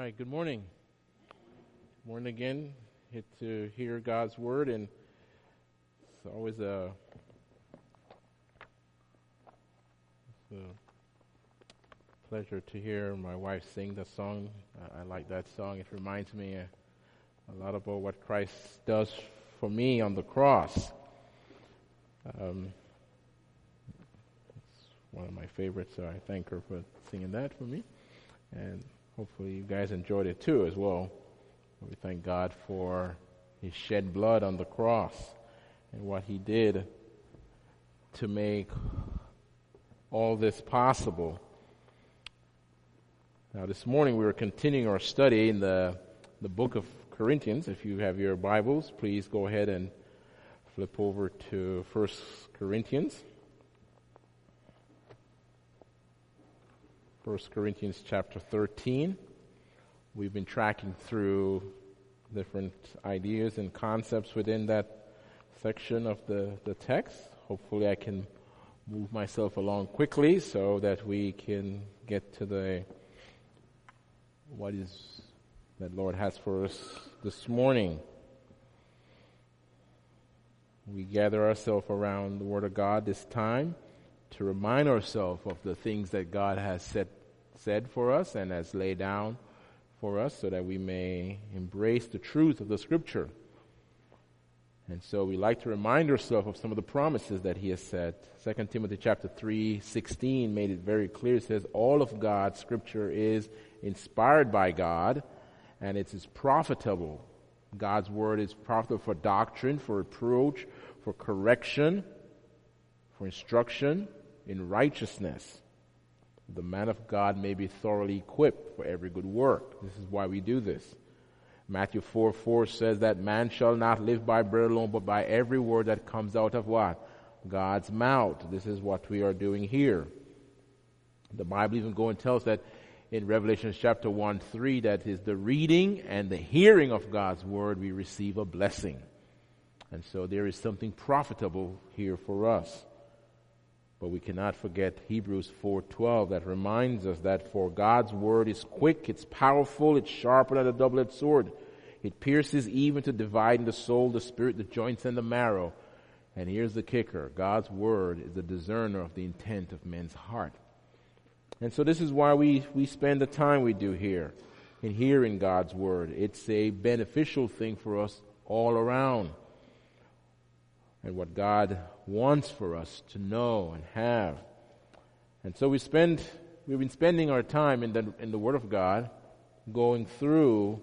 right, good morning. Morning again. Get to hear God's word, and it's always a pleasure to hear my wife sing the song. I like that song. It reminds me a lot about what Christ does for me on the cross. It's one of my favorites, so I thank her for singing that for me. And hopefully you guys enjoyed it too as well. We thank God for His shed blood on the cross and what He did to make all this possible. Now this morning we were continuing our study in the book of Corinthians. If you have your Bibles, please go ahead and flip over to 1 Corinthians. 1 Corinthians chapter 13. We've been tracking through different ideas and concepts within that section of the text. Hopefully I can move myself along quickly so that we can get to what is that Lord has for us this morning. We gather ourselves around the Word of God this time to remind ourselves of the things that God has said for us and has laid down for us so that we may embrace the truth of the Scripture. And so we like to remind ourselves of some of the promises that He has said. 2 Timothy chapter 3:16 made it very clear. It says, all of God's Scripture is inspired by God, and it is profitable. God's Word is profitable for doctrine, for reproach, for correction, for instruction in righteousness. The man of God may be thoroughly equipped for every good work. This is why we do this. Matthew 4:4 says that man shall not live by bread alone, but by every word that comes out of what? God's mouth. This is what we are doing here. The Bible even goes and tells that in Revelation chapter 1:3 that is the reading and the hearing of God's word, we receive a blessing. And so there is something profitable here for us. But we cannot forget Hebrews 4:12 that reminds us that for God's word is quick, it's powerful, it's sharper than a double-edged sword. It pierces even to dividing the soul, the spirit, the joints, and the marrow. And here's the kicker. God's word is the discerner of the intent of men's heart. And so this is why we spend the time we do here in hearing God's word. It's a beneficial thing for us all around. And what God wants for us to know and have. And so we've been spending our time in the Word of God going through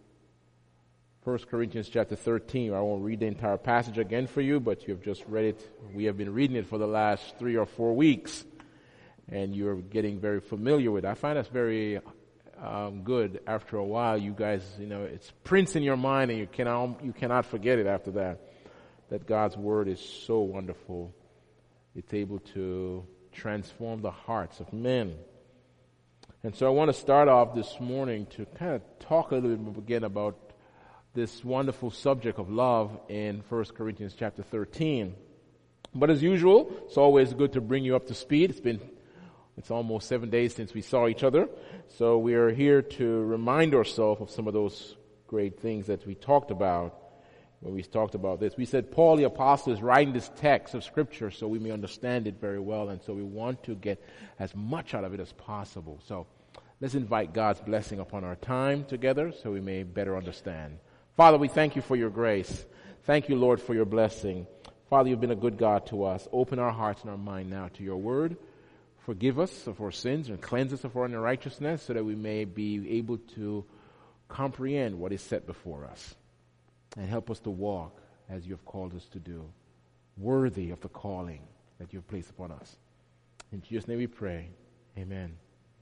1 Corinthians chapter 13. I won't read the entire passage again for you, but you have just read it. We have been reading it for the last 3 or 4 weeks, and you're getting very familiar with it. I find that's very good after a while. You guys, it's prints in your mind, and you cannot forget it after that. That God's word is so wonderful. It's able to transform the hearts of men. And so I want to start off this morning to kind of talk a little bit again about this wonderful subject of love in 1 Corinthians chapter 13. But as usual, it's always good to bring you up to speed. It's almost 7 days since we saw each other. So we are here to remind ourselves of some of those great things that we talked about. When we talked about this, we said Paul the Apostle is writing this text of Scripture so we may understand it very well, and so we want to get as much out of it as possible. So let's invite God's blessing upon our time together so we may better understand. Father, we thank you for your grace. Thank you, Lord, for your blessing. Father, you've been a good God to us. Open our hearts and our mind now to your word. Forgive us of our sins and cleanse us of our unrighteousness so that we may be able to comprehend what is set before us. And help us to walk as you have called us to do, worthy of the calling that you have placed upon us. In Jesus' name we pray. Amen.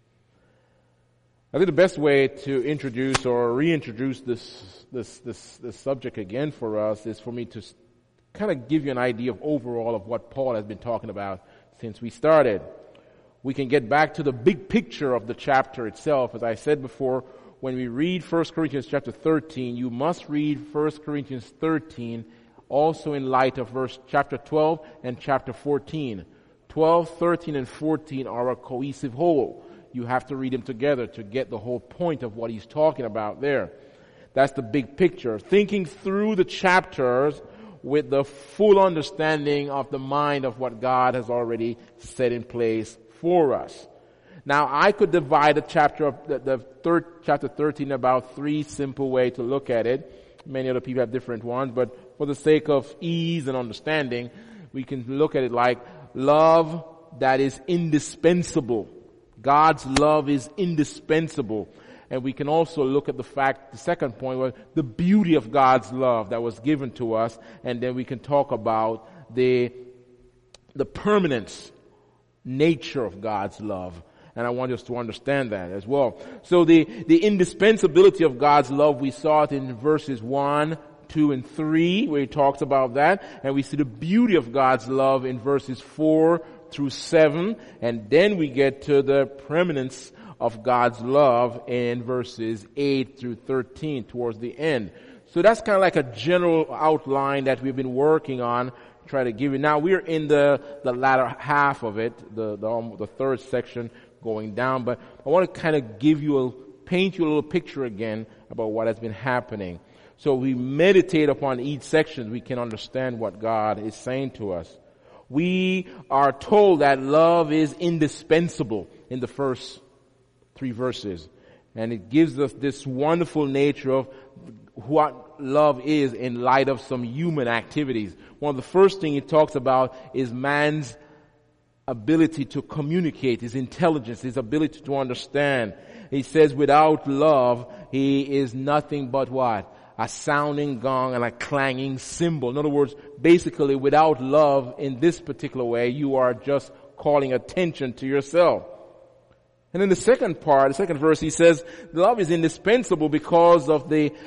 I think the best way to introduce or reintroduce this subject again for us is for me to kind of give you an idea of overall of what Paul has been talking about since we started. We can get back to the big picture of the chapter itself. As I said before, when we read 1 Corinthians chapter 13, you must read 1 Corinthians 13 also in light of chapter 12 and chapter 14. 12, 13, and 14 are a cohesive whole. You have to read them together to get the whole point of what he's talking about there. That's the big picture. Thinking through the chapters with the full understanding of the mind of what God has already set in place for us. Now, I could divide the chapter 13 about 3 simple ways to look at it. Many other people have different ones, but for the sake of ease and understanding, we can look at it like love that is indispensable. God's love is indispensable. And we can also look at the second point was the beauty of God's love that was given to us, and then we can talk about the permanence nature of God's love. And I want us to understand that as well. So the indispensability of God's love, we saw it in verses 1, 2, and 3, where he talks about that. And we see the beauty of God's love in verses 4 through 7. And then we get to the permanence of God's love in verses 8 through 13 towards the end. So that's kind of like a general outline that we've been working on, try to give you. Now we're in the latter half of it, the third section going down, but I want to kind of paint you a little picture again about what has been happening. So we meditate upon each section, we can understand what God is saying to us. We are told that love is indispensable in the first 3 verses. And it gives us this wonderful nature of what love is in light of some human activities. One of the first things he talks about is man's ability to communicate, his intelligence, his ability to understand. He says without love, he is nothing but what? A sounding gong and a clanging cymbal. In other words, basically without love in this particular way, you are just calling attention to yourself. And in the second verse, he says, love is indispensable because of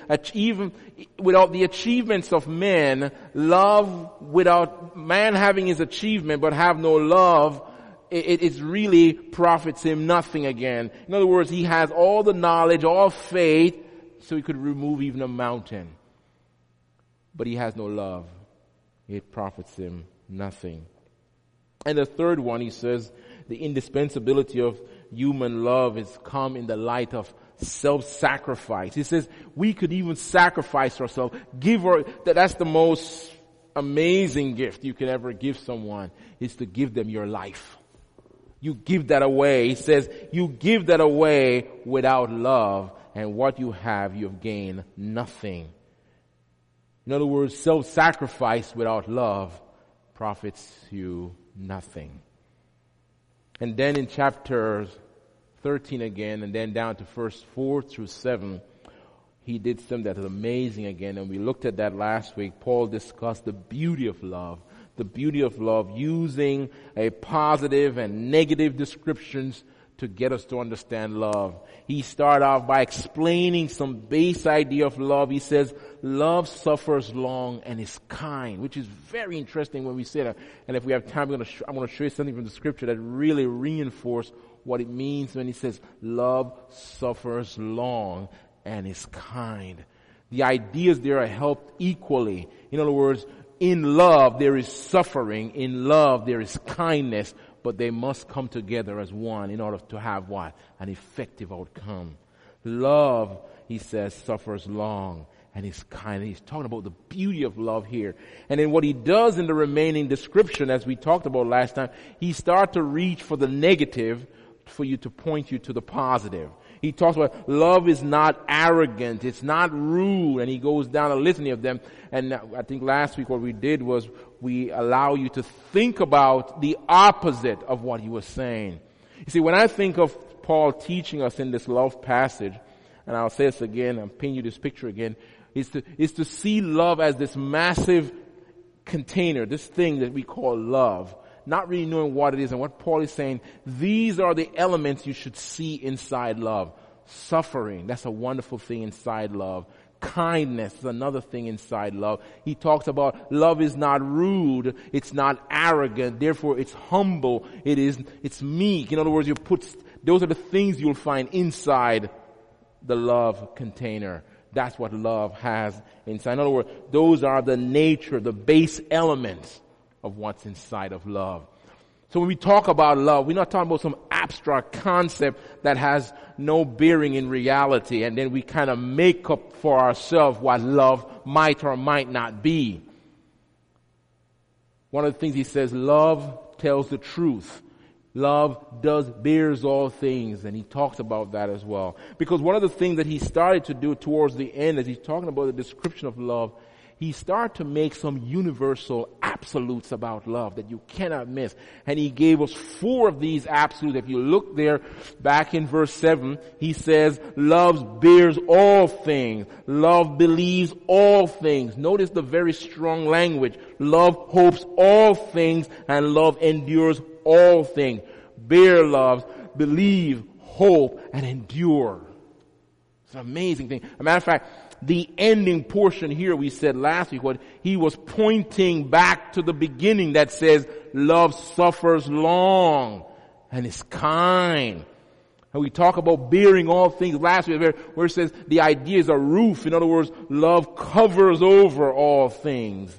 without the achievements of men, love, without man having his achievement but have no love, it really profits him nothing again. In other words, he has all the knowledge, all faith, so he could remove even a mountain. But he has no love. It profits him nothing. And the third one, he says, the indispensability of human love is come in the light of self-sacrifice. He says we could even sacrifice ourselves. That's the most amazing gift you could ever give someone, is to give them your life. You give that away. He says you give that away without love, and what you have gained nothing. In other words, self-sacrifice without love profits you nothing. And then in chapter 13 again, and then down to verse 4 through 7, he did something that is amazing again, and we looked at that last week. Paul discussed the beauty of love using a positive and negative descriptions to get us to understand love. He started off by explaining some base idea of love. He says, love suffers long and is kind, which is very interesting when we say that. And if we have time, I'm going to show you something from the scripture that really reinforces what it means when he says, love suffers long and is kind. The ideas there are helped equally. In other words, in love there is suffering, in love there is kindness, but they must come together as one in order to have what? An effective outcome. Love, he says, suffers long and is kind. He's talking about the beauty of love here. And then what he does in the remaining description, as we talked about last time, he starts to reach for the negative for you to point you to the positive. He talks about love is not arrogant, it's not rude, and he goes down a litany of them. And I think last week what we did was we allow you to think about the opposite of what he was saying. You see, when I think of Paul teaching us in this love passage, and I'll say this again, I'm painting you this picture again, is to see love as this massive container, this thing that we call love. Not really knowing what it is, and what Paul is saying, these are the elements you should see inside love. Suffering, that's a wonderful thing inside love. Kindness is another thing inside love. He talks about love is not rude, it's not arrogant, therefore it's humble, it's meek. In other words, those are the things you'll find inside the love container. That's what love has inside. In other words, those are the nature, the base elements of what's inside of love. So when we talk about love, we're not talking about some abstract concept that has no bearing in reality, and then we kind of make up for ourselves what love might or might not be. One of the things he says, love tells the truth. Love bears all things, and he talks about that as well. Because one of the things that he started to do towards the end, as he's talking about the description of love, he started to make some universal absolutes about love that you cannot miss. And he gave us 4 of these absolutes. If you look there back in verse 7, he says, love bears all things. Love believes all things. Notice the very strong language. Love hopes all things, and love endures all things. Bear loves, believe, hope, and endure. It's an amazing thing. As a matter of fact, the ending portion here, we said last week, what he was pointing back to the beginning that says, love suffers long and is kind. And we talk about bearing all things last week, where it says the idea is a roof. In other words, love covers over all things.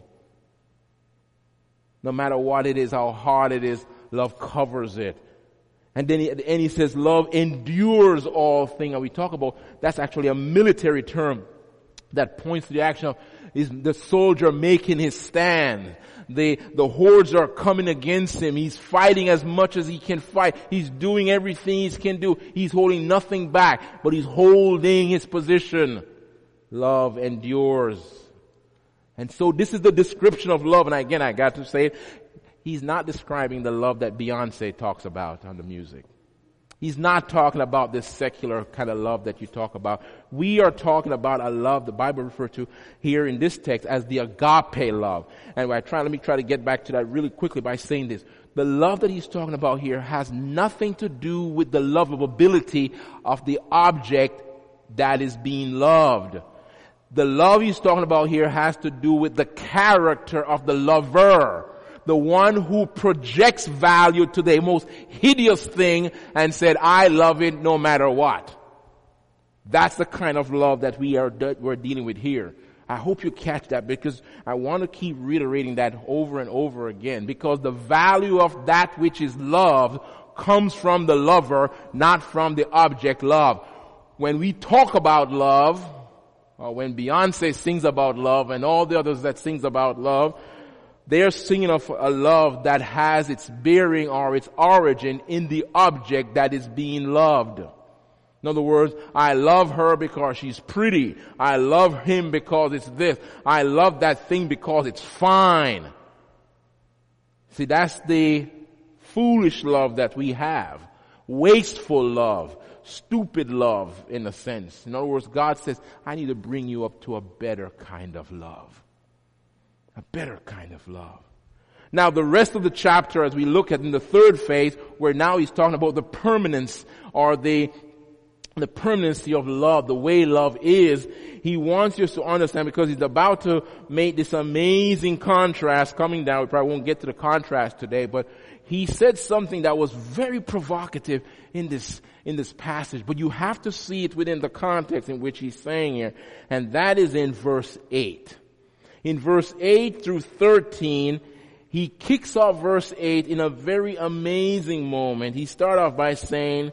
No matter what it is, how hard it is, love covers it. And then at the end he says, love endures all things. And we talk about, that's actually a military term that points to the action of is the soldier making his stand. The hordes are coming against him. He's fighting as much as he can fight. He's doing everything he can do. He's holding nothing back, but he's holding his position. Love endures. And so this is the description of love. And again, I got to say it. He's not describing the love that Beyonce talks about on the music. He's not talking about this secular kind of love that you talk about. We are talking about a love the Bible refers to here in this text as the agape love. And let me try to get back to that really quickly by saying this. The love that he's talking about here has nothing to do with the lovability of the object that is being loved. The love he's talking about here has to do with the character of the lover. The one who projects value to the most hideous thing and said, I love it no matter what. That's the kind of love that we're dealing with here. I hope you catch that, because I want to keep reiterating that over and over again, because the value of that which is loved comes from the lover, not from the object loved. When we talk about love, or when Beyonce sings about love and all the others that sings about love, they're singing of a love that has its bearing or its origin in the object that is being loved. In other words, I love her because she's pretty. I love him because it's this. I love that thing because it's fine. See, that's the foolish love that we have. Wasteful love. Stupid love, in a sense. In other words, God says, I need to bring you up to a better kind of love. A better kind of love. Now the rest of the chapter, as we look at in the third phase, where now he's talking about the permanence or the permanency of love, the way love is, he wants us to understand, because he's about to make this amazing contrast coming down. We probably won't get to the contrast today, but he said something that was very provocative in this passage, but you have to see it within the context in which he's saying here, and that is in verse 8. In verse 8 through 13, he kicks off verse 8 in a very amazing moment. He starts off by saying,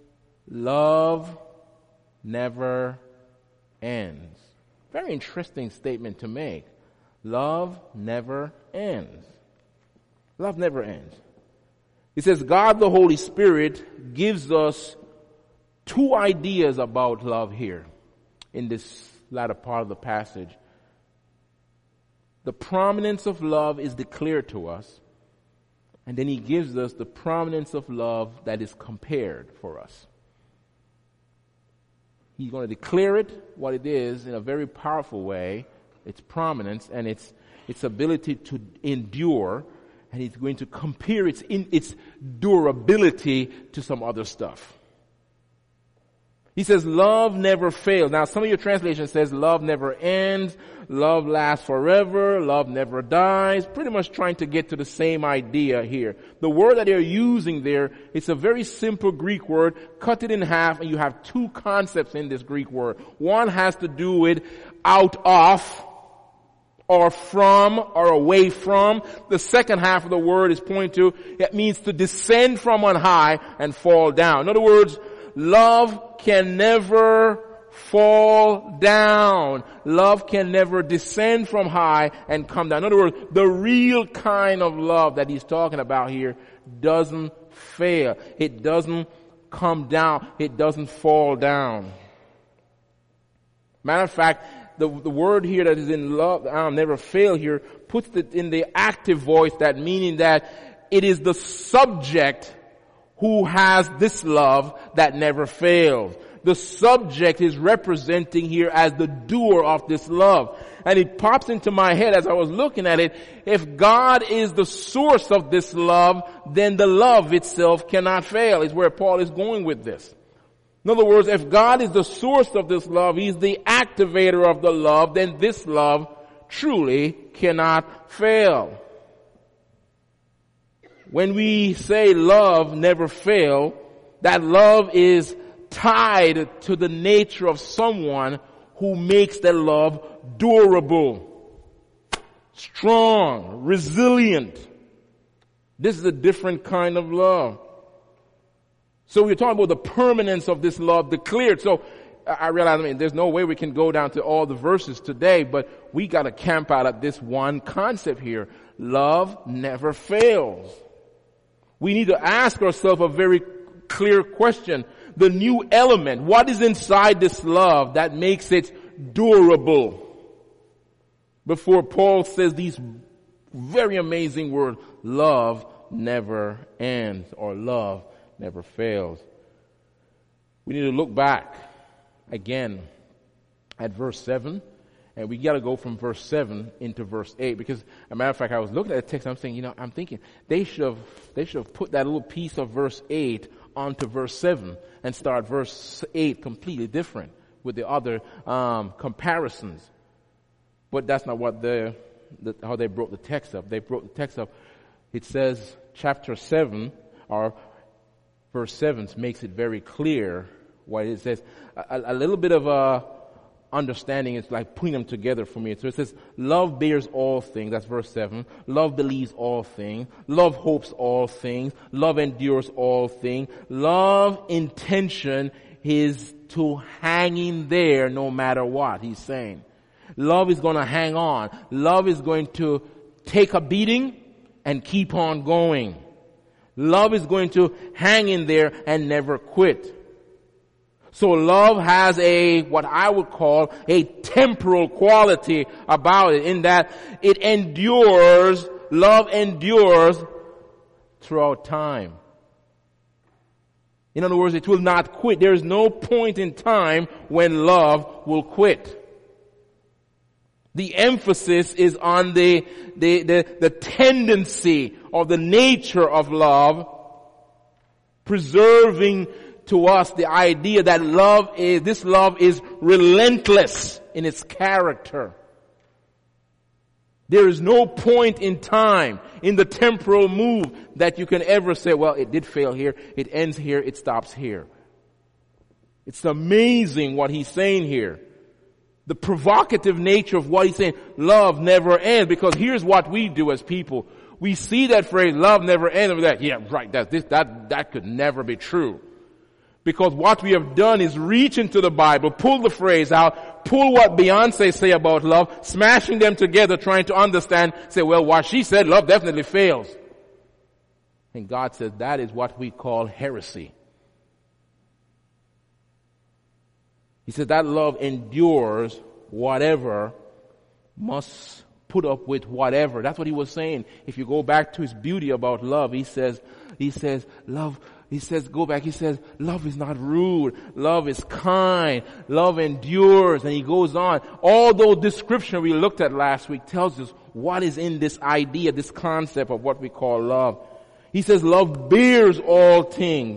love never ends. Very interesting statement to make. Love never ends. Love never ends. It says God the Holy Spirit gives us 2 ideas about love here in this latter part of the passage. The prominence of love is declared to us, and then he gives us the prominence of love that is compared for us. He's going to declare it, what it is, in a very powerful way, its prominence and its ability to endure, and he's going to compare its durability to some other stuff. He says love never fails. Now some of your translation says love never ends, love lasts forever, love never dies. Pretty much trying to get to the same idea here. The word that they're using there, it's a very simple Greek word. Cut it in half and you have 2 concepts in this Greek word. One has to do with out of, or from or away from. The second half of the word is pointing to, it means to descend from on high and fall down. In other words, love can never fall down. Love can never descend from high and come down. In other words, the real kind of love that he's talking about here doesn't fail. It doesn't come down. It doesn't fall down. Matter of fact, the word here that is in love, never fail here, puts it in the active voice, that meaning that it is the subject who has this love that never fails. The subject is representing here as the doer of this love. And it pops into my head as I was looking at it, if God is the source of this love, then the love itself cannot fail, is where Paul is going with this. In other words, if God is the source of this love, He's the activator of the love, then this love truly cannot fail. When we say love never fail, that love is tied to the nature of someone who makes that love durable, strong, resilient. This is a different kind of love. So we're talking about the permanence of this love declared. So I realize, there's no way we can go down to all the verses today, but we got to camp out at this one concept here. Love never fails. We need to ask ourselves a very clear question. The new element, what is inside this love that makes it durable? Before Paul says these very amazing words, love never ends, or love never fails. We need to look back again at verse 7, and we got to go from verse 7 into verse 8, because as a matter of fact, I was looking at the text, I'm saying, I'm thinking they should have put that little piece of verse 8 onto verse 7 and start verse 8 completely different with the other comparisons. But that's not what how they broke the text up. They broke the text up. It says chapter 7, or verse 7 makes it very clear what it says. A little bit of understanding is like putting them together for me. So it says, love bears all things. That's verse 7. Love believes all things. Love hopes all things. Love endures all things. Love intention is to hang in there no matter what, he's saying. Love is going to hang on. Love is going to take a beating and keep on going. Love is going to hang in there and never quit. So love has what I would call a temporal quality about it, in that it endures, love endures throughout time. In other words, it will not quit. There is no point in time when love will quit. The emphasis is on the tendency or the nature of love, preserving to us the idea that this love is relentless in its character. There is no point in time in the temporal move that you can ever say, well, it did fail here, it ends here, it stops here. It's amazing what he's saying here. The provocative nature of what he's saying, love never ends, because here's what we do as people. We see that phrase, love never ends, and we're like, yeah, right, that could never be true. Because what we have done is reach into the Bible, pull the phrase out, pull what Beyonce say about love, smashing them together, trying to understand, say, well, what she said, love definitely fails. And God says that is what we call heresy. He said that love endures whatever, must put up with whatever. That's what he was saying. If you go back to his beauty about love, he says, love, he says, go back, he says, love is not rude. Love is kind. Love endures. And he goes on. All those description we looked at last week tells us what is in this idea, this concept of what we call love. He says, love bears all things.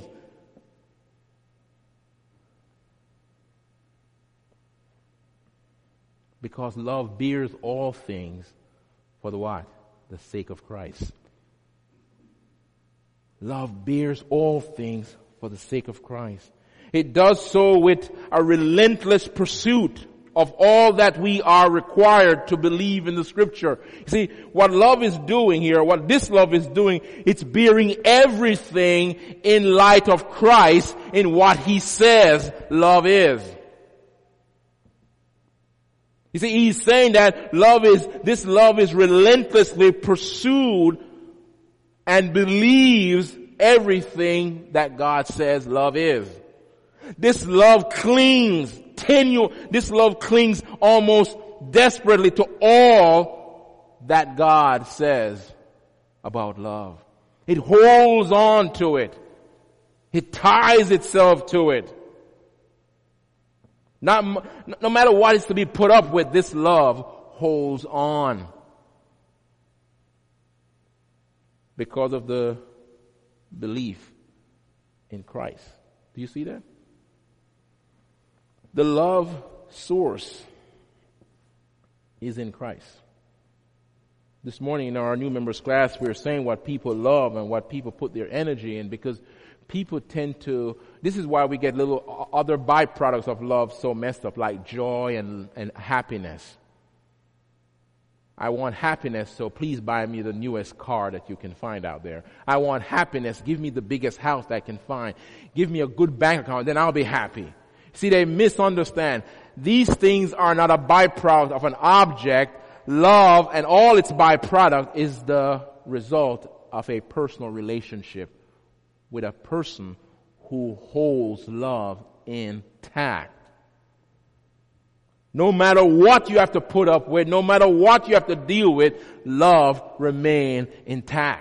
Because love bears all things for the what? The sake of Christ. Love bears all things for the sake of Christ. It does so with a relentless pursuit of all that we are required to believe in the scripture. You see, what love is doing here, what this love is doing, it's bearing everything in light of Christ in what he says love is. You see, he's saying that this love is relentlessly pursued and believes everything that God says love is. This love clings this love clings almost desperately to all that God says about love. It holds on to it. It ties itself to it. No matter what is to be put up with, this love holds on. Because of the belief in Christ. Do you see that? The love source is in Christ. This morning in our new members class, we were saying what people love and what people put their energy in, because people tend to, this is why we get little other byproducts of love so messed up, like joy and happiness. I want happiness, so please buy me the newest car that you can find out there. I want happiness, give me the biggest house that I can find. Give me a good bank account, then I'll be happy. See, they misunderstand. These things are not a byproduct of an object. Love and all its byproduct is the result of a personal relationship with a person who holds love intact. No matter what you have to put up with, no matter what you have to deal with, love remains intact.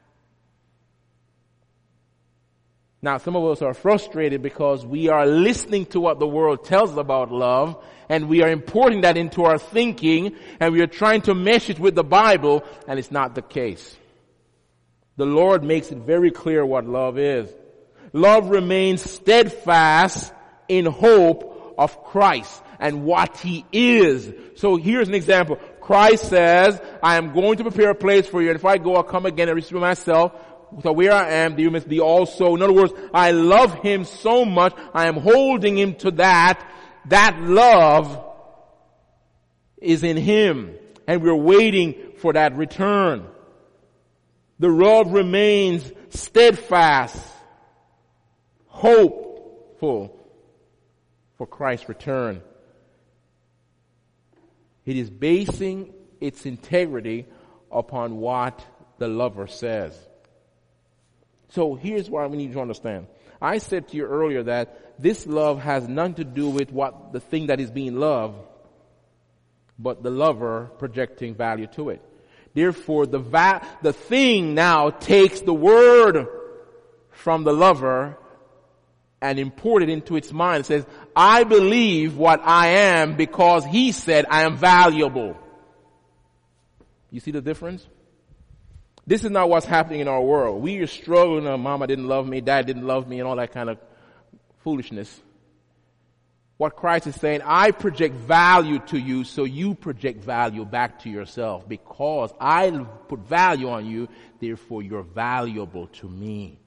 Now, some of us are frustrated because we are listening to what the world tells us about love, and we are importing that into our thinking, and we are trying to mesh it with the Bible, and it's not the case. The Lord makes it very clear what love is. Love remains steadfast in hope of Christ and what He is. So here's an example. Christ says, I am going to prepare a place for you, and if I go, I'll come again and receive myself. So where I am, you must be also. In other words, I love Him so much, I am holding Him to that. That love is in Him, and we're waiting for that return. The love remains steadfast, hopeful for Christ's return. It is basing its integrity upon what the lover says. So here's what we need to understand. I said to you earlier that this love has nothing to do with what the thing that is being loved, but the lover projecting value to it. Therefore, the thing now takes the word from the lover and import it into its mind. It says, I believe what I am because he said I am valuable. You see the difference? This is not what's happening in our world. We are struggling, mama didn't love me, dad didn't love me, and all that kind of foolishness. What Christ is saying, I project value to you, so you project value back to yourself. Because I put value on you, therefore you're valuable to me.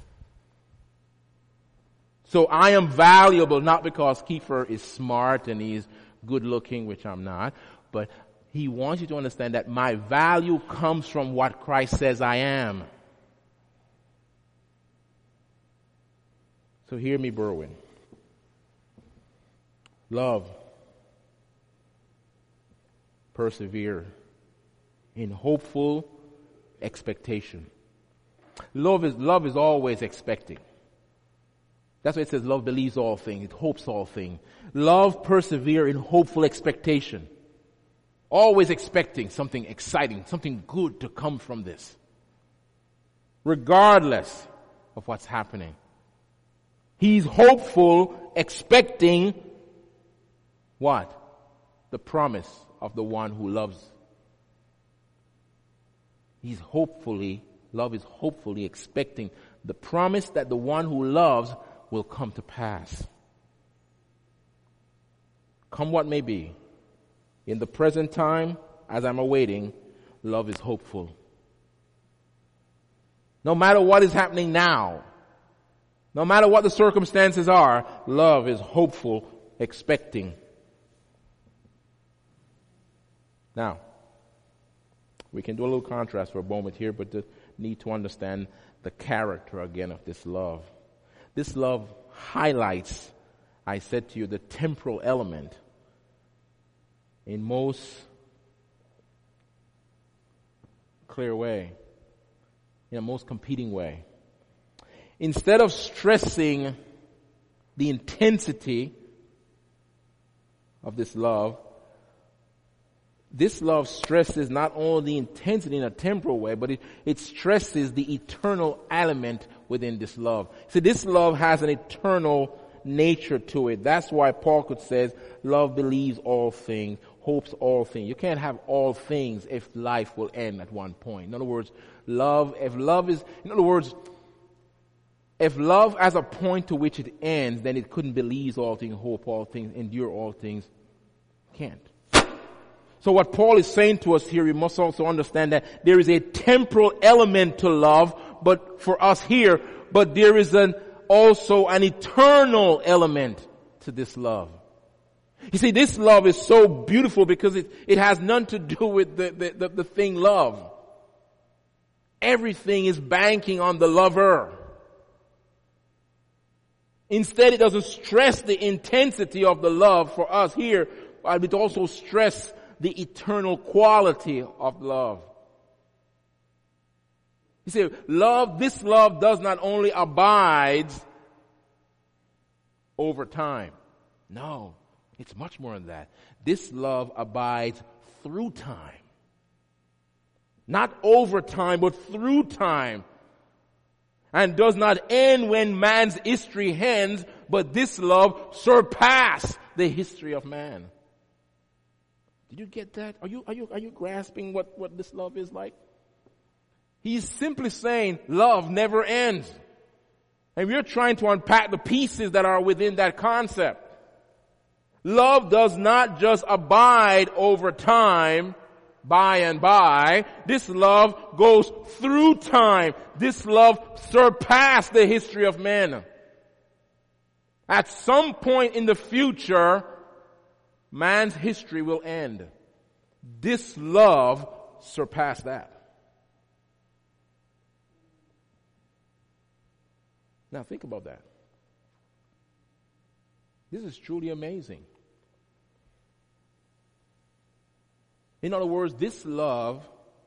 So I am valuable not because Kiefer is smart and he's good looking, which I'm not, but he wants you to understand that my value comes from what Christ says I am. So hear me, Berwin. Love. Persevere in hopeful expectation. Love is always expecting. That's why it says love believes all things. It hopes all things. Love persevere in hopeful expectation. Always expecting something exciting, something good to come from this. Regardless of what's happening. He's hopeful, expecting what? The promise of the one who loves. Love is hopefully expecting the promise that the one who loves will come to pass. Come what may be. In the present time, as I'm awaiting, love is hopeful. No matter what is happening now, no matter what the circumstances are, love is hopeful, expecting. Now, we can do a little contrast for a moment here, but the need to understand the character again of this love. This love highlights, I said to you, the temporal element in most clear way, in a most competing way. Instead of stressing the intensity of this love stresses not only the intensity in a temporal way, but it stresses the eternal element within this love. So this love has an eternal nature to it. That's why Paul could say, love believes all things, hopes all things. You can't have all things if life will end at one point. In other words, if love has a point to which it ends, then it couldn't believe all things, hope all things, endure all things. Can't. So what Paul is saying to us here, we must also understand that there is a temporal element to love, but for us here, but there is also an eternal element to this love. You see, this love is so beautiful because it has nothing to do with the thing love. Everything is banking on the lover. Instead, it doesn't stress the intensity of the love for us here, but it also stress the eternal quality of love. You see, this love does not only abide over time. No, it's much more than that. This love abides through time. Not over time, but through time. And does not end when man's history ends, but this love surpasses the history of man. Did you get that? Are you grasping what this love is like? He's simply saying love never ends. And we're trying to unpack the pieces that are within that concept. Love does not just abide over time, by and by. This love goes through time. This love surpasses the history of man. At some point in the future, man's history will end. This love surpassed that. Now think about that. This is truly amazing. In other words, this love,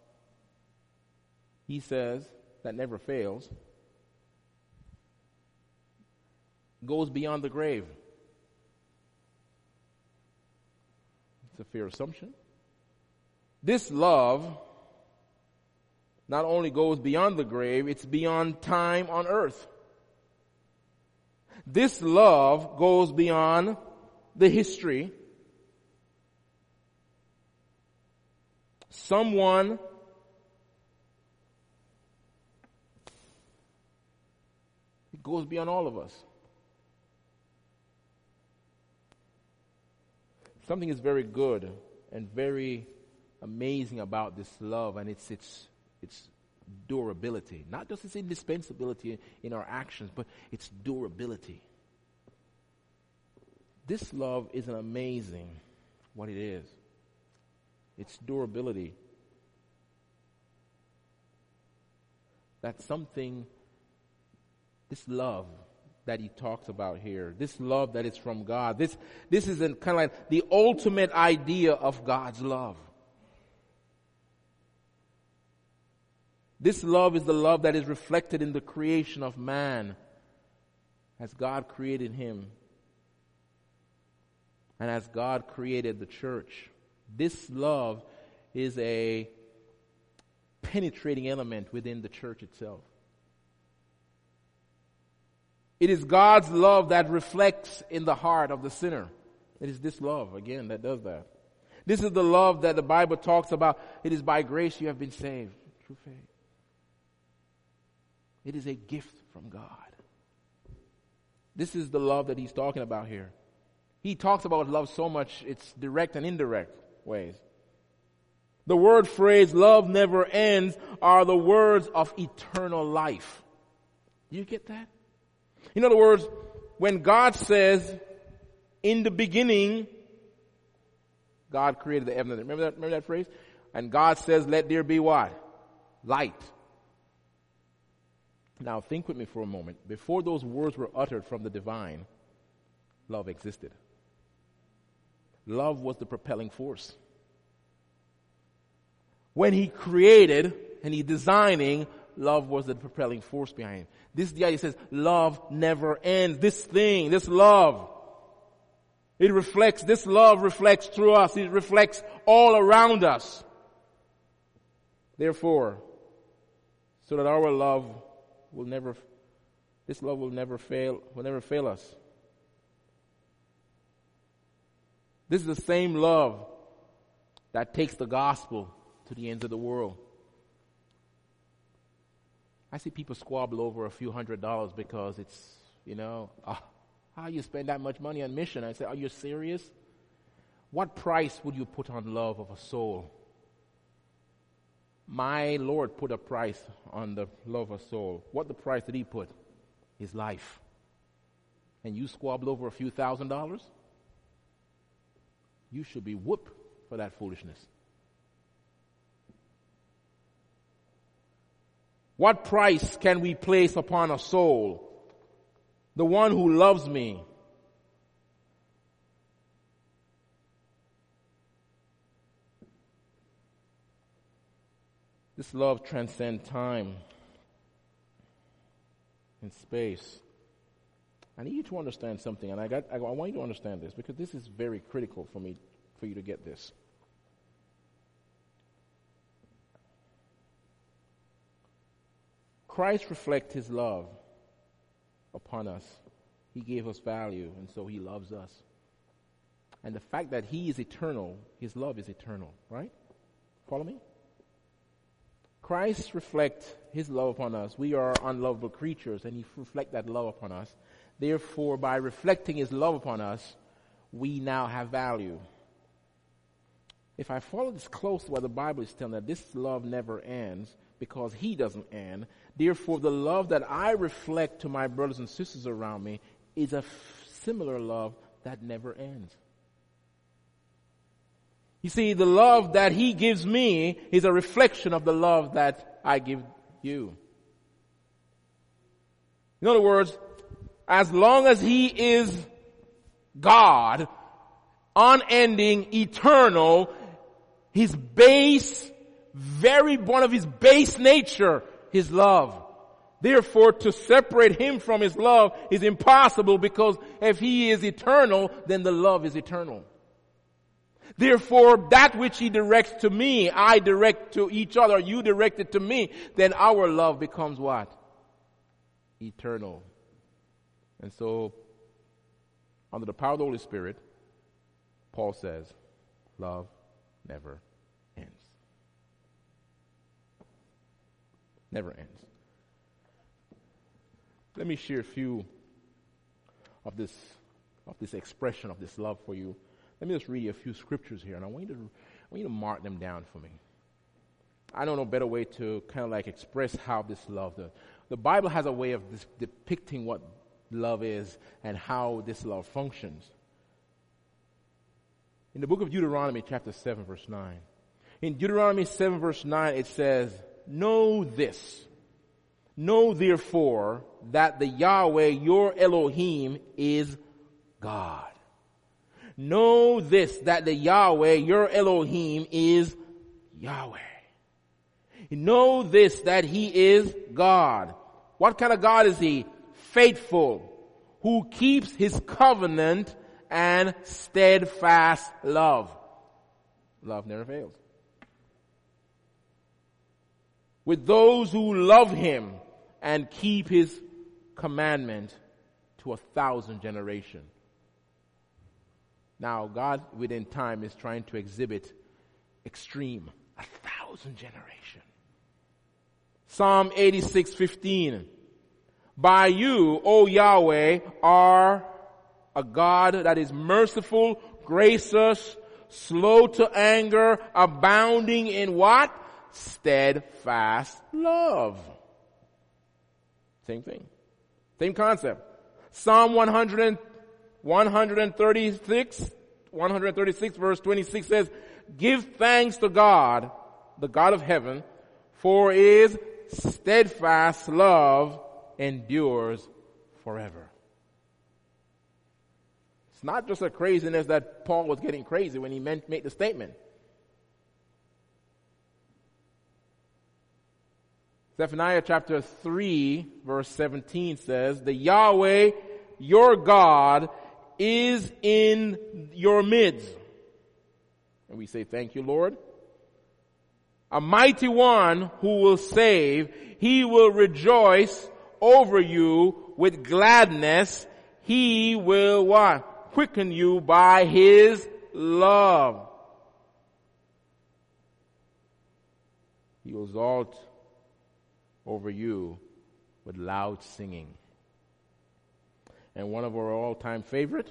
he says, that never fails, goes beyond the grave. It's a fair assumption. This love not only goes beyond the grave, it's beyond time on earth. This love goes beyond the history. Someone it goes beyond all of us. Something is very good and very amazing about this love, and it's durability. Not just its indispensability in our actions, but its durability. This love is an amazing what it is. Its durability. That's something, this love that he talks about here, this love that is from God, this is kind of like the ultimate idea of God's love. This love is the love that is reflected in the creation of man as God created him and as God created the church. This love is a penetrating element within the church itself. It is God's love that reflects in the heart of the sinner. It is this love, again, that does that. This is the love that the Bible talks about. It is by grace you have been saved through faith. It is a gift from God. This is the love that he's talking about here. He talks about love so much, it's direct and indirect ways. The word phrase, love never ends, are the words of eternal life. Do you get that? In other words, when God says, in the beginning, God created the heaven and earth. Remember that phrase? And God says, let there be what? Light. Now think with me for a moment. Before those words were uttered from the divine, love existed. Love was the propelling force. When he created and he designing, love was the propelling force behind it. This is the idea. It says love never ends. This love, this love reflects through us. It reflects all around us. Therefore, so that our love will never fail us. This is the same love that takes the gospel to the ends of the world. I see people squabble over a few $100s because it's, how you spend that much money on mission? I say, are you serious? What price would you put on love of a soul? My Lord put a price on the love of a soul. What the price did he put? His life. And you squabble over a few $1,000s? You should be whooped for that foolishness. What price can we place upon a soul? The one who loves me. This love transcends time and space. I need you to understand something, and I want you to understand this because this is very critical for you to get this. Christ reflects his love upon us. He gave us value, and so he loves us. And the fact that he is eternal, his love is eternal, right? Follow me? Christ reflects his love upon us. We are unlovable creatures, and he reflects that love upon us. Therefore, by reflecting his love upon us, we now have value. If I follow this close to what the Bible is telling us, this love never ends because he doesn't end. Therefore, the love that I reflect to my brothers and sisters around me is a similar love that never ends. You see, the love that he gives me is a reflection of the love that I give you. In other words, as long as he is God, unending, eternal, his one of his base nature, his love. Therefore, to separate him from his love is impossible because if he is eternal, then the love is eternal. Therefore, that which he directs to me, I direct to each other, you direct it to me, then our love becomes what? Eternal. And so, under the power of the Holy Spirit, Paul says, love never ends. Never ends. Let me share a few of this expression of this love for you. Let me just read you a few scriptures here, and I want you to mark them down for me. I don't know a better way to kind of like express how this love, the Bible has a way of depicting what love is and how this love functions. In the book of Deuteronomy, chapter 7, verse 9. In Deuteronomy 7, verse 9, it says, Know therefore that the Yahweh, your Elohim, is God. Know this, that the Yahweh, your Elohim, is Yahweh. Know this, that he is God. What kind of God is he? Faithful, who keeps his covenant and steadfast love. Love never fails. With those who love him and keep his commandment to 1,000 generations. Now, God within time is trying to exhibit extreme, 1,000 generations. Psalm 86:15. By you, O Yahweh, are a God that is merciful, gracious, slow to anger, abounding in what? Steadfast love. Same thing. Same concept. Psalm 136, 136 verse 26 says, give thanks to God, the God of heaven, for his steadfast love endures forever. It's not just a craziness that Paul was getting crazy when he made the statement. Zephaniah chapter 3 verse 17 says, the Yahweh, your God, is in your midst. And we say, thank you, Lord. A mighty one who will save. He will rejoice over you with gladness. He will what? Quicken you by his love. He will exalt over you with loud singing. And one of our all-time favorite,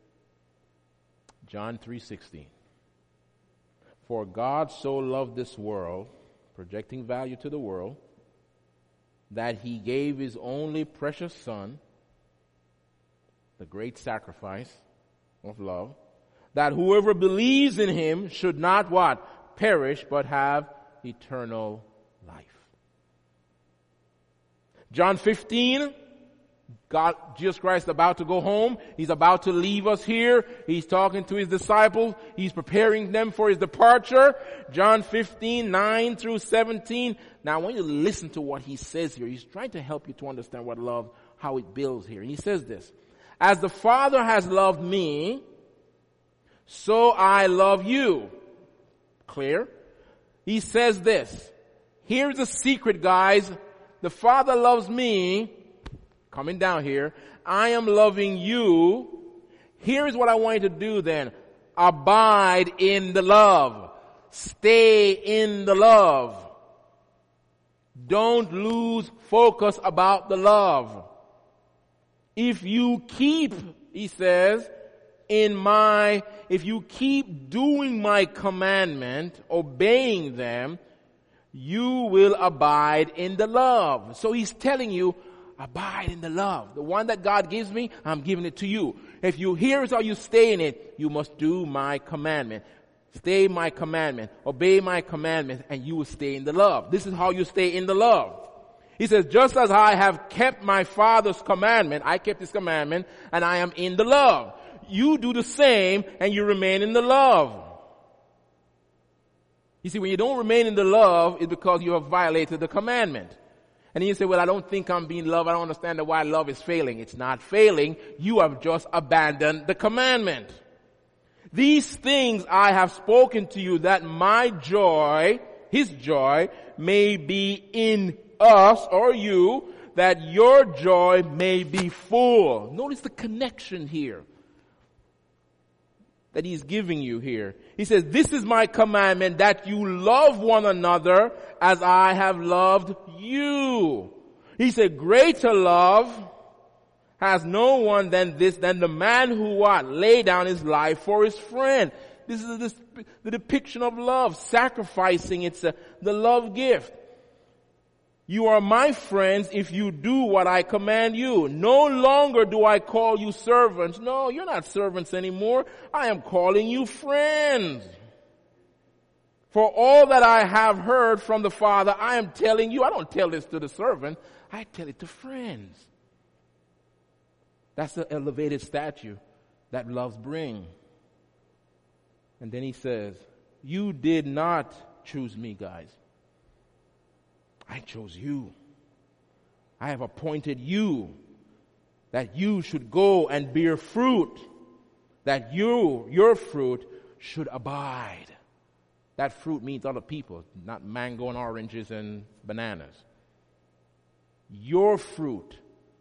John 3:16. For God so loved this world, projecting value to the world, that he gave his only precious Son, the great sacrifice of love, that whoever believes in him should not what? Perish, but have eternal life. John 15, Jesus Christ is about to go home. He's about to leave us here. He's talking to his disciples. He's preparing them for his departure. John 15, 9 through 17. Now I want you to listen to what he says here. He's trying to help you to understand what love, how it builds here. And he says this, as the Father has loved me, so I love you. Clear? He says this. Here's the secret, guys. The Father loves me. Coming down here. I am loving you. Here's what I want you to do then. Abide in the love. Stay in the love. Don't lose focus about the love. If you keep, he says, if you keep doing my commandment, obeying them, you will abide in the love. So he's telling you, abide in the love. The one that God gives me, I'm giving it to you. If you hear it or you stay in it, you must do my commandment. Stay my commandment. Obey my commandment, and you will stay in the love. This is how you stay in the love. He says, just as I have kept my Father's commandment, I kept his commandment, and I am in the love. You do the same, and you remain in the love. You see, when you don't remain in the love, it's because you have violated the commandment. And then you say, well, I don't think I'm being loved. I don't understand why love is failing. It's not failing. You have just abandoned the commandment. These things I have spoken to you, that my joy, his joy, may be in us or you, that your joy may be full. Notice the connection here that he's giving you here. He says, this is my commandment, that you love one another as I have loved you. He said, greater love has no one than this, than the man who what? Lay down his life for his friend. This is the depiction of love, sacrificing. It's the love gift. You are my friends if you do what I command you. No longer do I call you servants. No, you're not servants anymore. I am calling you friends. For all that I have heard from the Father, I am telling you. I don't tell this to the servant. I tell it to friends. That's the elevated statue that loves bring. And then he says, you did not choose me, guys. I chose you. I have appointed you that you should go and bear fruit, that your fruit should abide. That fruit means other people, not mango and oranges and bananas. Your fruit,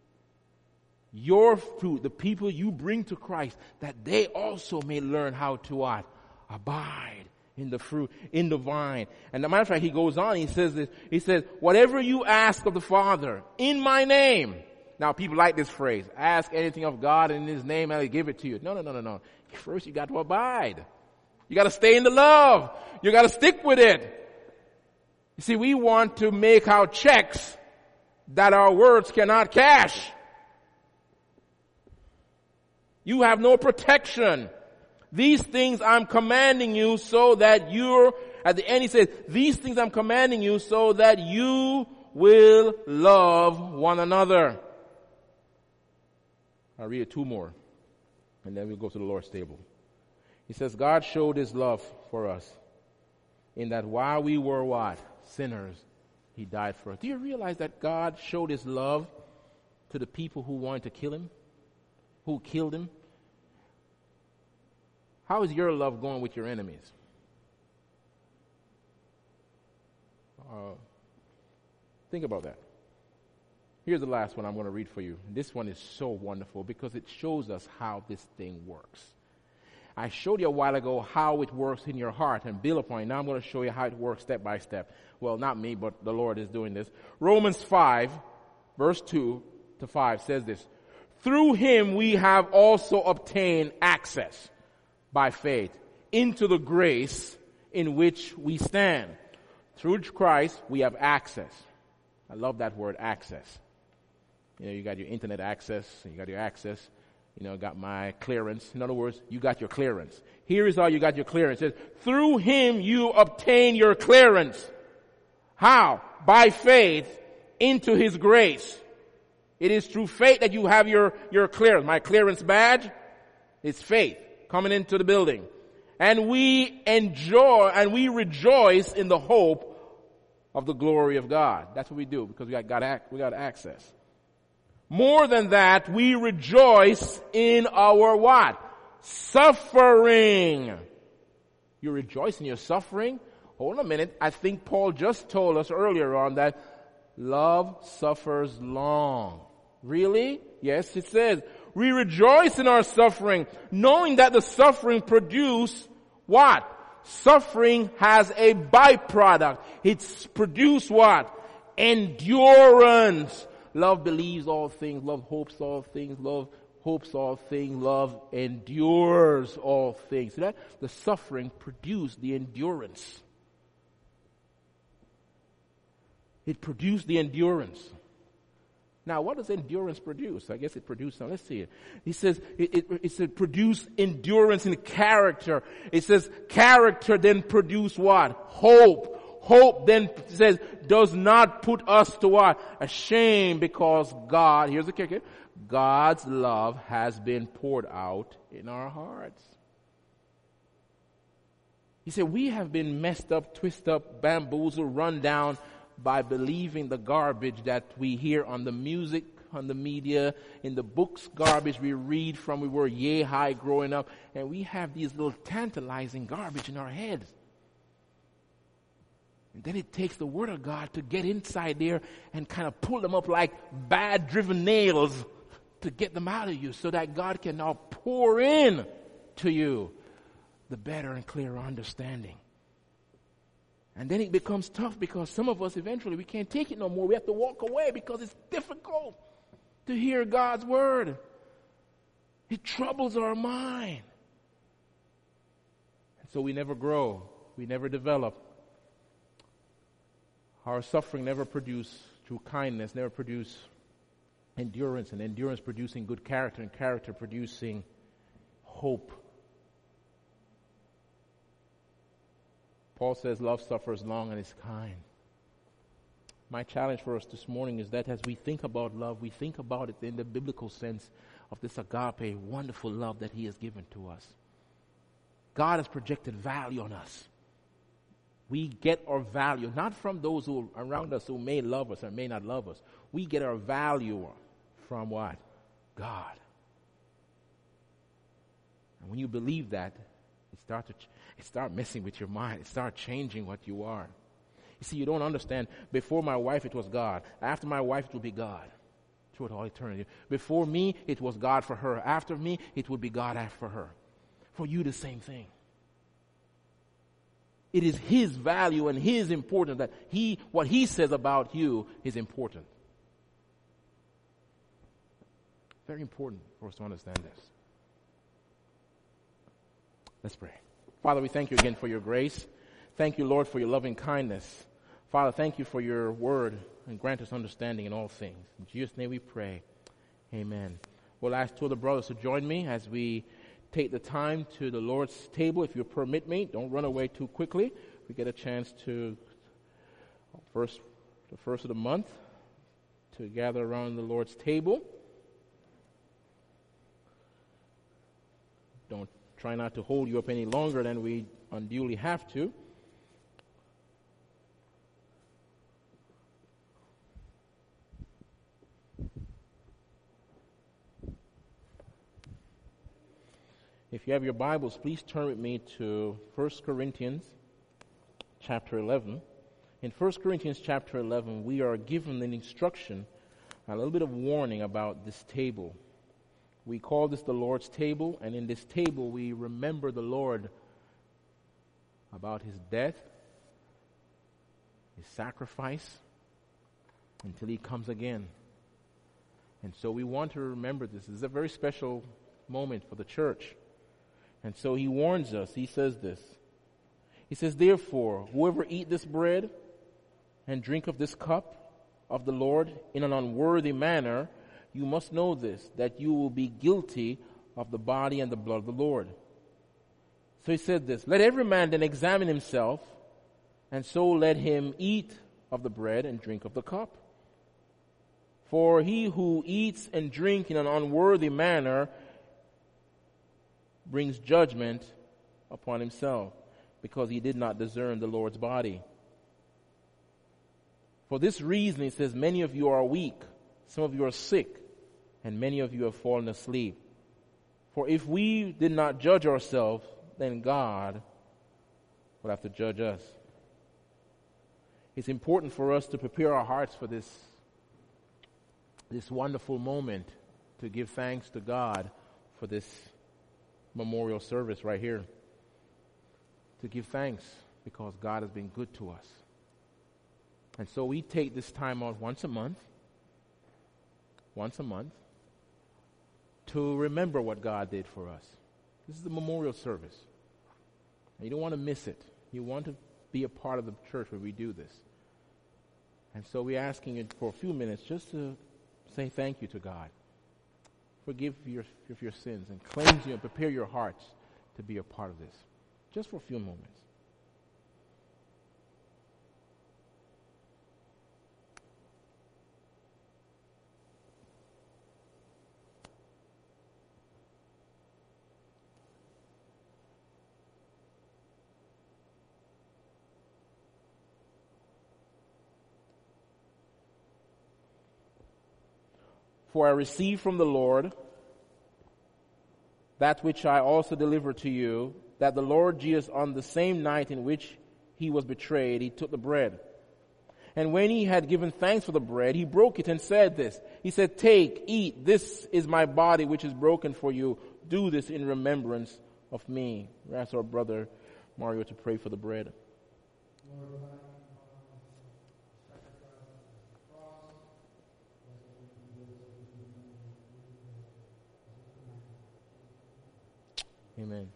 the people you bring to Christ, that they also may learn how to what? Abide in the fruit, in the vine. And as a matter of fact, he goes on, he says this, he says, whatever you ask of the Father in my name. Now people like this phrase, ask anything of God in his name and he'll give it to you. No. First you got to abide. You got to stay in the love. You got to stick with it. You see, we want to make our checks that our words cannot cash. You have no protection. These things I'm commanding you so that at the end he says, these things I'm commanding you so that you will love one another. I'll read 2 more, and then we'll go to the Lord's table. He says, God showed his love for us in that while we were what? Sinners, he died for us. Do you realize that God showed his love to the people who wanted to kill him? Who killed him? How is your love going with your enemies? Think about that. Here's the last one I'm going to read for you. This one is so wonderful because it shows us how this thing works. I showed you a while ago how it works in your heart and build upon it. Now I'm going to show you how it works step by step. Well, not me, but the Lord is doing this. Romans 5, verse 2 to 5 says this. Through him we have also obtained access by faith into the grace in which we stand. Through Christ we have access. I love that word, access. You know, you got your internet access, you got your access, got my clearance. In other words, you got your clearance. Here is how you got your clearance. It says, through him you obtain your clearance. How? By faith into his grace. It is through faith that you have your clearance. My clearance badge is faith coming into the building. And we enjoy and we rejoice in the hope of the glory of God. That's what we do because we got access. More than that, we rejoice in our what? Suffering. You rejoice in your suffering? Hold on a minute. I think Paul just told us earlier on that love suffers long. Really? Yes, it says. We rejoice in our suffering, knowing that the suffering produce what? Suffering has a byproduct. It's produced what? Endurance. Love believes all things. Love hopes all things. Love hopes all things. Love endures all things. See that? The suffering produced the endurance. It produced the endurance. Now, what does endurance produce? I guess it produced something. Let's see it. He says it produced endurance in character. It says character then produce what? Hope. Hope then says does not put us to what? Ashamed, because God, here's the kicker, God's love has been poured out in our hearts. He said we have been messed up, twisted up, bamboozled, run down by believing the garbage that we hear on the music, on the media, in the books, garbage we read from we were yay high growing up, and we have these little tantalizing garbage in our heads. And then it takes the Word of God to get inside there and kind of pull them up like bad driven nails to get them out of you so that God can now pour in to you the better and clearer understanding. And then it becomes tough because some of us eventually we can't take it no more. We have to walk away because it's difficult to hear God's Word. It troubles our mind. And so we never grow. We never develop. Our suffering never produce, through kindness, never produce endurance, and endurance producing good character, and character producing hope. Paul says love suffers long and is kind. My challenge for us this morning is that as we think about love, we think about it in the biblical sense of this agape, wonderful love that he has given to us. God has projected value on us. We get our value, not from those who are around us who may love us or may not love us. We get our value from what? God. And when you believe that, it start messing with your mind. It start changing what you are. You see, you don't understand. Before my wife, it was God. After my wife, it will be God throughout all eternity. Before me, it was God for her. After me, it would be God for her. For you, the same thing. It is his value and his importance that what he says about you is important. Very important for us to understand this. Let's pray. Father, we thank you again for your grace. Thank you, Lord, for your loving kindness. Father, thank you for your word and grant us understanding in all things. In Jesus' name we pray. Amen. We'll ask two of the brothers to join me as we take the time to the Lord's table, if you permit me. Don't run away too quickly. We get a chance to, the first of the month, to gather around the Lord's table. Don't try not to hold you up any longer than we unduly have to. If you have your Bibles, please turn with me to 1 Corinthians chapter 11. In 1 Corinthians chapter 11, we are given an instruction, a little bit of warning about this table. We call this the Lord's table, and in this table we remember the Lord about his death, his sacrifice, until he comes again. And so we want to remember this. This is a very special moment for the church. And so he warns us. He says this. He says, therefore, whoever eat this bread and drink of this cup of the Lord in an unworthy manner, you must know this, that you will be guilty of the body and the blood of the Lord. So he said this, let every man then examine himself, and so let him eat of the bread and drink of the cup. For he who eats and drinks in an unworthy manner brings judgment upon himself, because he did not discern the Lord's body. For this reason, he says, many of you are weak, some of you are sick, and many of you have fallen asleep. For if we did not judge ourselves, then God would have to judge us. It's important for us to prepare our hearts for this wonderful moment, to give thanks to God for this memorial service right here. To give thanks because God has been good to us. And so we take this time out once a month, to remember what God did for us. This is the memorial service. And you don't want to miss it. You want to be a part of the church where we do this. And so we're asking you for a few minutes just to say thank you to God. Forgive your sins and cleanse you and prepare your hearts to be a part of this. Just for a few moments. For I received from the Lord that which I also delivered to you, that the Lord Jesus, on the same night in which he was betrayed, he took the bread. And when he had given thanks for the bread, he broke it and said this. He said, take, eat, this is my body which is broken for you. Do this in remembrance of me. We ask our brother Mario to pray for the bread. Amen.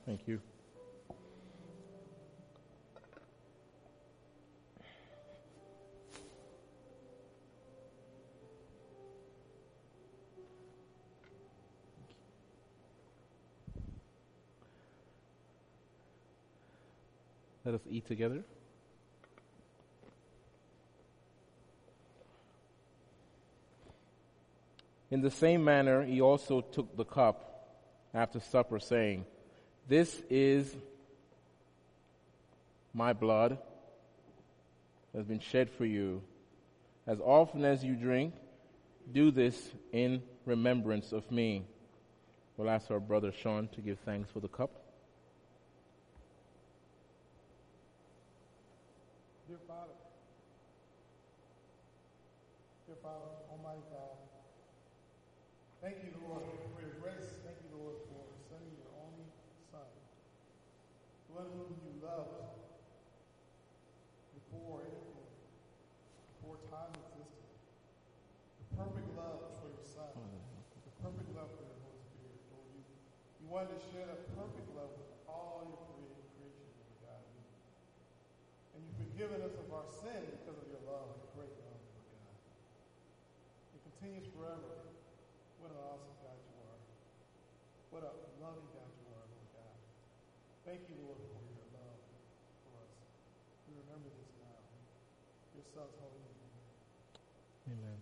Thank you. Let us eat together. In the same manner, he also took the cup after supper, saying, "This is my blood that has been shed for you. As often as you drink, do this in remembrance of me." We'll ask our brother Sean to give thanks for the cup. Dear Father, Almighty God, thank you, Lord, for your grace. Thank you, Lord, for sending your only Son, the one whom you loved before time existed. The perfect love for your Son, the perfect love for your Holy Spirit, Lord. You wanted to share that perfect love with all your created creation, Lord God. And you've forgiven us of our sin because of your love, your great love, Lord God. It continues forever. What an awesome God you are. What a loving God you are, Lord God. Thank you, Lord, for your love for us. We remember this now. Your Son's holy name. Amen.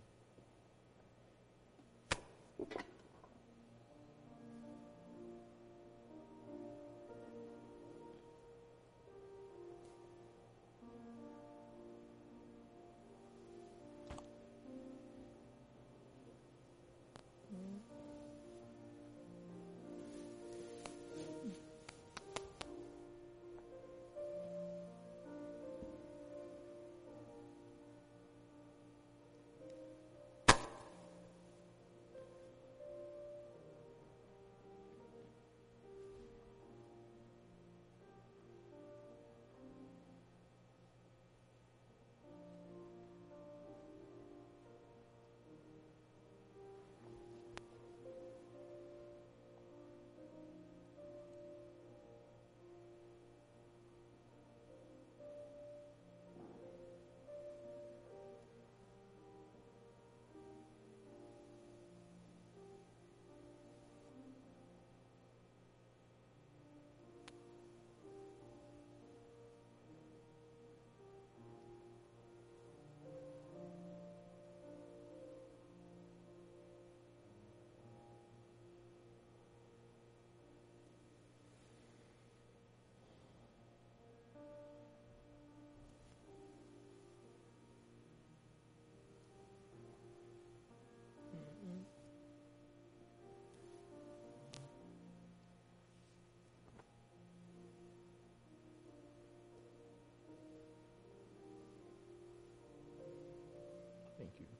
Thank you.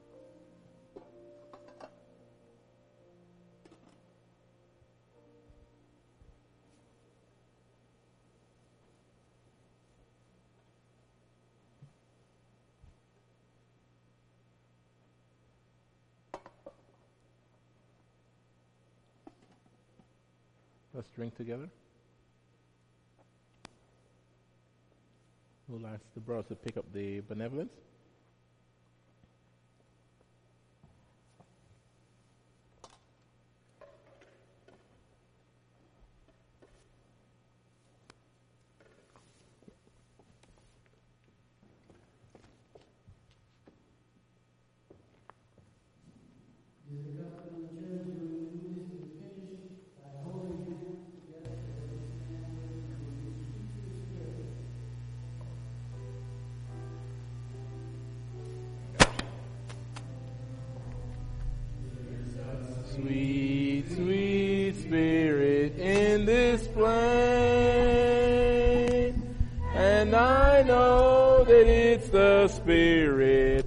Let's drink together. We'll ask the brothers to pick up the benevolence. Sweet, sweet Spirit in this plain, and I know that it's the Spirit.